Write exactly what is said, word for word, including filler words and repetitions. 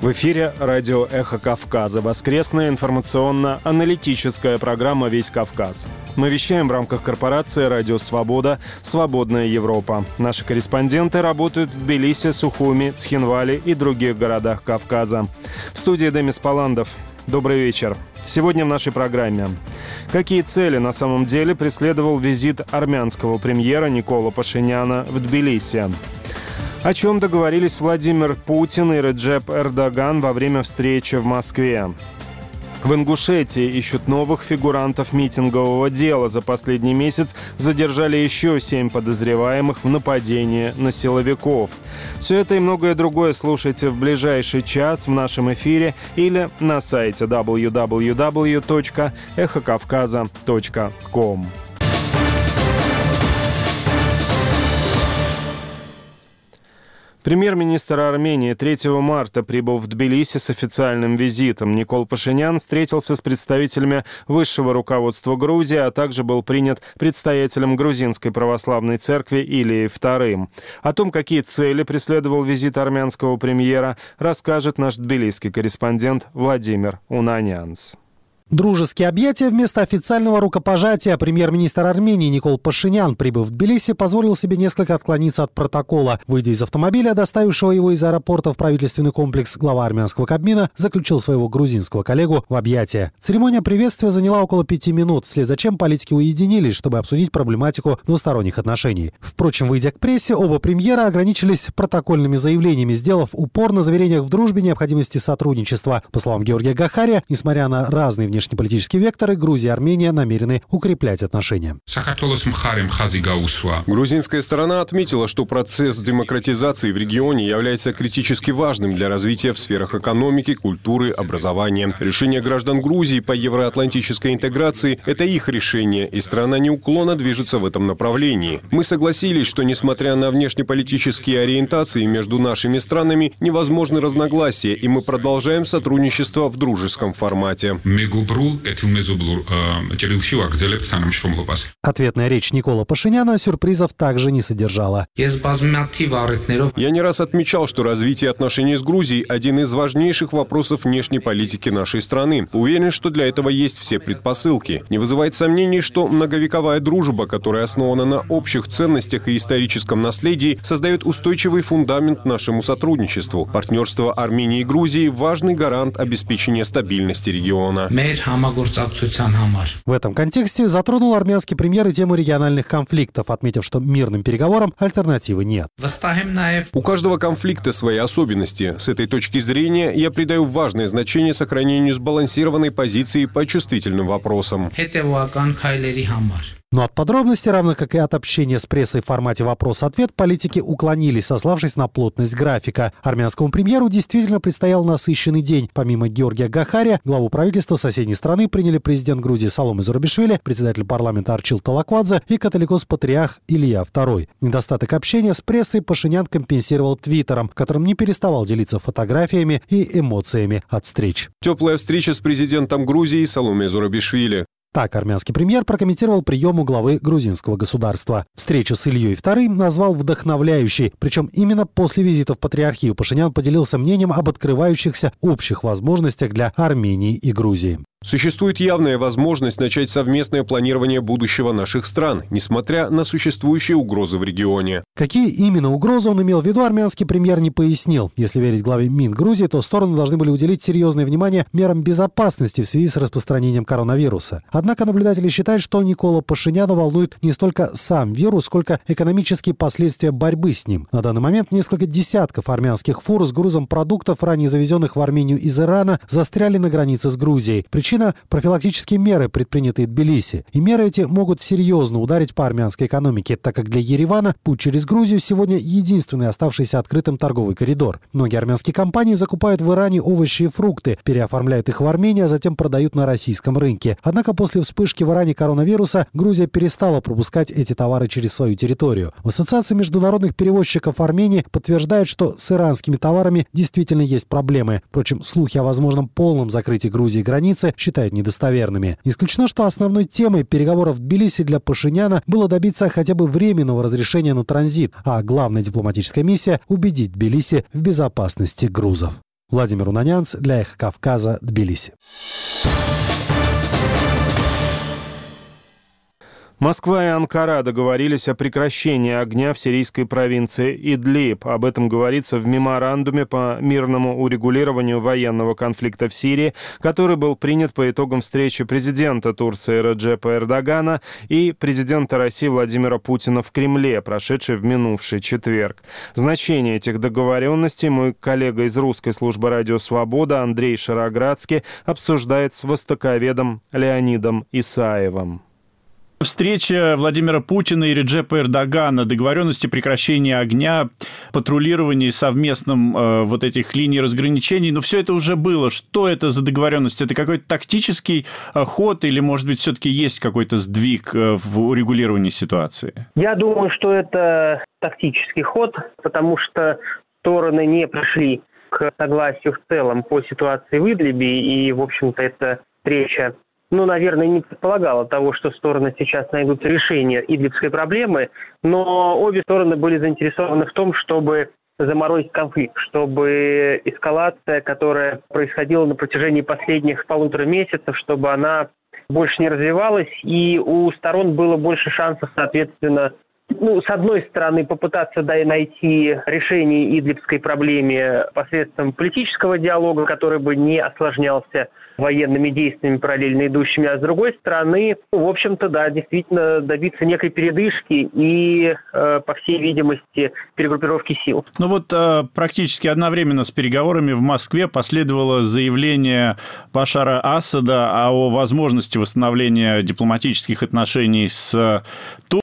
В эфире радио «Эхо Кавказа». Воскресная информационно-аналитическая программа «Весь Кавказ». Мы вещаем в рамках корпорации «Радио Свобода. Свободная Европа». Наши корреспонденты работают в Тбилиси, Сухуми, Цхинвале и других городах Кавказа. В студии Демис Паландов. Добрый вечер. Сегодня в нашей программе. Какие цели на самом деле преследовал визит армянского премьера Никола Пашиняна в Тбилиси? О чем договорились Владимир Путин и Реджеп Эрдоган во время встречи в Москве? В Ингушетии ищут новых фигурантов митингового дела. За последний месяц задержали еще семь подозреваемых в нападении на силовиков. Все это и многое другое слушайте в ближайший час в нашем эфире или на сайте дабл ю дабл ю дабл ю точка эхо кавказа точка ком. Премьер-министр Армении третьего марта прибыл в Тбилиси с официальным визитом. Никол Пашинян встретился с представителями высшего руководства Грузии, а также был принят предстоятелем Грузинской православной церкви Илией вторым. О том, какие цели преследовал визит армянского премьера, расскажет наш тбилисский корреспондент Владимир Унанянц. Дружеские объятия вместо официального рукопожатия. Премьер-министр Армении Никол Пашинян, прибыв в Тбилиси, позволил себе несколько отклониться от протокола. Выйдя из автомобиля, доставившего его из аэропорта в правительственный комплекс, глава армянского Кабмина заключил своего грузинского коллегу в объятия. Церемония приветствия заняла около пяти минут, вслед за чем политики уединились, чтобы обсудить проблематику двусторонних отношений. Впрочем, выйдя к прессе, оба премьера ограничились протокольными заявлениями, сделав упор на заверениях в дружбе необходимости сотрудничества. По словам Георгия Гахария, несмотря на разные внешние внешнеполитические векторы, Грузия и Армения намерены укреплять отношения. Грузинская сторона отметила, что процесс демократизации в регионе является критически важным для развития в сферах экономики, культуры, образования. Решение граждан Грузии по евроатлантической интеграции – это их решение, и страна неуклонно движется в этом направлении. Мы согласились, что, несмотря на внешнеполитические ориентации между нашими странами, невозможны разногласия, и мы продолжаем сотрудничество в дружеском формате. Ответная речь Никола Пашиняна сюрпризов также не содержала. Я не раз отмечал, что развитие отношений с Грузией – один из важнейших вопросов внешней политики нашей страны. Уверен, что для этого есть все предпосылки. Не вызывает сомнений, что многовековая дружба, которая основана на общих ценностях и историческом наследии, создает устойчивый фундамент нашему сотрудничеству. Партнерство Армении и Грузии – важный гарант обеспечения стабильности региона. В этом контексте затронул армянский премьер и тему региональных конфликтов, отметив, что мирным переговорам альтернативы нет. У каждого конфликта свои особенности. С этой точки зрения я придаю важное значение сохранению сбалансированной позиции по чувствительным вопросам. Но от подробностей, равно как и от общения с прессой в формате вопрос-ответ, политики уклонились, сославшись на плотность графика. Армянскому премьеру действительно предстоял насыщенный день. Помимо Георгия Гахария, главу правительства соседней страны приняли президент Грузии Саломе Зурабишвили, председатель парламента Арчил Талаквадзе и католикос-патриарх Илья второй. Недостаток общения с прессой Пашинян компенсировал твиттером, которым не переставал делиться фотографиями и эмоциями от встреч. Теплая встреча с президентом Грузии Саломе Зурабишвили. Так армянский премьер прокомментировал прием у главы грузинского государства. Встречу с Ильей вторым назвал вдохновляющей. Причем именно после визита в патриархию Пашинян поделился мнением об открывающихся общих возможностях для Армении и Грузии. Существует явная возможность начать совместное планирование будущего наших стран, несмотря на существующие угрозы в регионе. Какие именно угрозы он имел в виду, армянский премьер не пояснил. Если верить главе Мин Грузии, то стороны должны были уделить серьезное внимание мерам безопасности в связи с распространением коронавируса. Однако наблюдатели считают, что Никола Пашиняна волнует не столько сам вирус, сколько экономические последствия борьбы с ним. На данный момент несколько десятков армянских фур с грузом продуктов, ранее завезенных в Армению из Ирана, застряли на границе с Грузией. Причина – профилактические меры, предпринятые в Тбилиси. И меры эти могут серьезно ударить по армянской экономике, так как для Еревана путь через Грузию сегодня единственный оставшийся открытым торговый коридор. Многие армянские компании закупают в Иране овощи и фрукты, переоформляют их в Армении, а затем продают на российском рынке. Однако после вспышки в Иране коронавируса Грузия перестала пропускать эти товары через свою территорию. В Ассоциации международных перевозчиков Армении подтверждают, что с иранскими товарами действительно есть проблемы. Впрочем, слухи о возможном полном закрытии Грузии границы считают недостоверными. Исключено, что основной темой переговоров в Тбилиси для Пашиняна было добиться хотя бы временного разрешения на транзит, а главная дипломатическая миссия – убедить Тбилиси в безопасности грузов. Владимир Унанянц для «Эхо Кавказа», Тбилиси. Москва и Анкара договорились о прекращении огня в сирийской провинции Идлиб. Об этом говорится в меморандуме по мирному урегулированию военного конфликта в Сирии, который был принят по итогам встречи президента Турции Реджепа Эрдогана и президента России Владимира Путина в Кремле, прошедшей в минувший четверг. Значение этих договоренностей мой коллега из русской службы «Радио Свобода» Андрей Шароградский обсуждает с востоковедом Леонидом Исаевым. Встреча Владимира Путина и Реджепа Эрдогана, договоренности прекращения огня, патрулирования совместном э, вот этих линий разграничений, но все это уже было. Что это за договоренность? Это какой-то тактический э, ход или, может быть, все-таки есть какой-то сдвиг э, в урегулировании ситуации? Я думаю, что это тактический ход, потому что стороны не пришли к согласию в целом по ситуации в Идлибе, и, в общем-то, эта встреча ну, наверное, не предполагало того, что стороны сейчас найдут решение идлибской проблемы, но обе стороны были заинтересованы в том, чтобы заморозить конфликт, чтобы эскалация, которая происходила на протяжении последних полутора месяцев, чтобы она больше не развивалась, и у сторон было больше шансов, соответственно, ну, с одной стороны, попытаться да, найти решение идлибской проблеме посредством политического диалога, который бы не осложнялся военными действиями, параллельно идущими, а с другой стороны, ну, в общем-то, да, действительно добиться некой передышки и, э, по всей видимости, перегруппировки сил. Ну вот э, практически одновременно с переговорами в Москве последовало заявление Башара Асада о возможности восстановления дипломатических отношений с Турцией.